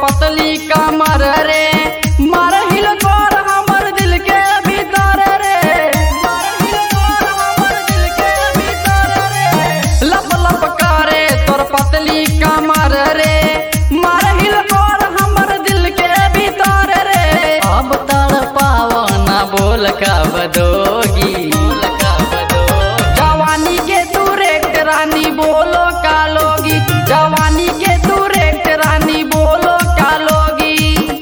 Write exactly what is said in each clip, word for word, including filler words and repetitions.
पतली कमर रे, मार हिल कर हमर दिल के भीतर रे, मार हिल कर हमर दिल के भीतर रे। लप लप करे तोर पतली कमर रे, मार हिल कर हमर दिल के भीतर रे। अब तड़ पावना बोल कब दोगी, जवानी के तू रेट रानी बोलो का लोगी, जवानी के तू रेट रानी बोलो का लोगी,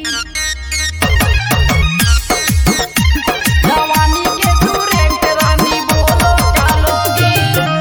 जवानी के तू रेट रानी बोलो का लोगी,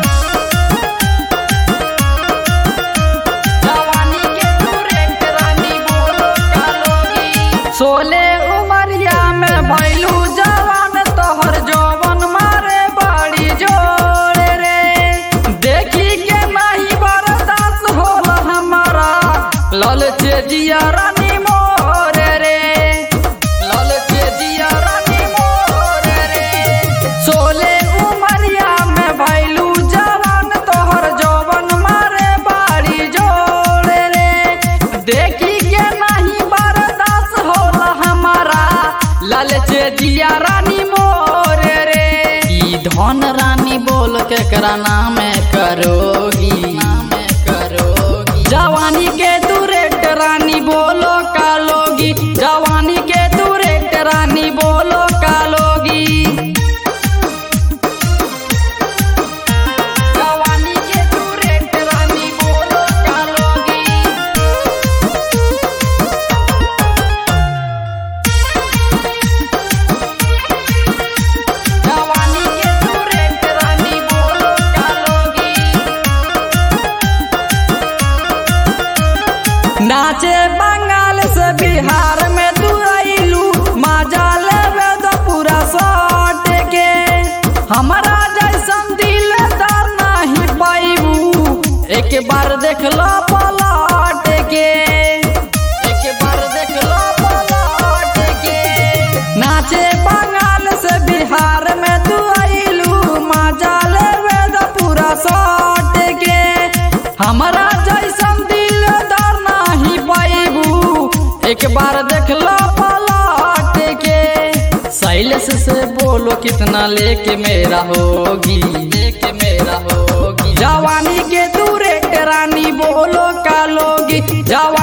जवानी के तू रेट रानी बोलो का लोगी। सोले उमरिया में भैलू जवान तोहर जौवन मारे बड़ी जोर रे, देखी के नहीं बर्दाश्त होला हमारा ललचे जिया रानी मोर रे, ललचे जिया रानी मोर रे। सोले उमरिया में भैलू जवान तोहर जौवन मारे बड़ी जोर रे, देखी के नहीं बर्दाश्त होला हमारा ललचे जिया रानी मोर रे। ई धन रानी बोल के करा नाम करोगी, करोगी जवानी के तू रेट रानी बोलो का लोगी, जवानी के तू रेट रानी बोलो का लोगी, जवानी के तू रेट रानी बोलो का लोगी, जवानी के तू रेट रानी बोलो का लोगी। नाचे बंगाल से बिहार में तू आइलू, मजा लेवे तो पूरा सट के, हमारा जैसन दिलदार नहीं पाइबू, एक बार देख लो पलट के, एक बार देख लो पलट के। नाचे बंगाल से बिहार में तू आइलू, मजा लेवे तो पूरा सट के, हमारा जैसन दिलदार नहीं पाइबू, एक बार देख लो पलट के। शैलेश से बोलो कितना लेके मेरा होगी, लेके मेरा होगी, जवानी के तू रेट रानी बोलो का लोगी, जवानी